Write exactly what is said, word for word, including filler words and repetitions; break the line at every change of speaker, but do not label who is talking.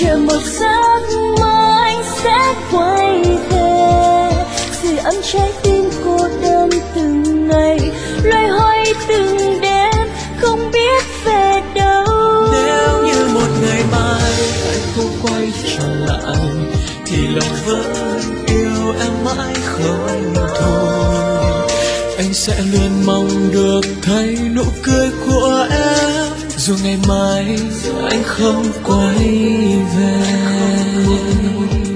chờ một giấc mơ anh sẽ quay về, sưởi ấm trái tim cô đơn từng ngày, loay hoay từng đêm không biết về đâu.
Nếu như một ngày mai anh không quay trở lại thì lòng vẫn yêu em mãi không thôi. Anh sẽ luôn mong được thấy nụ cười của em dù ngày mai anh không quay về.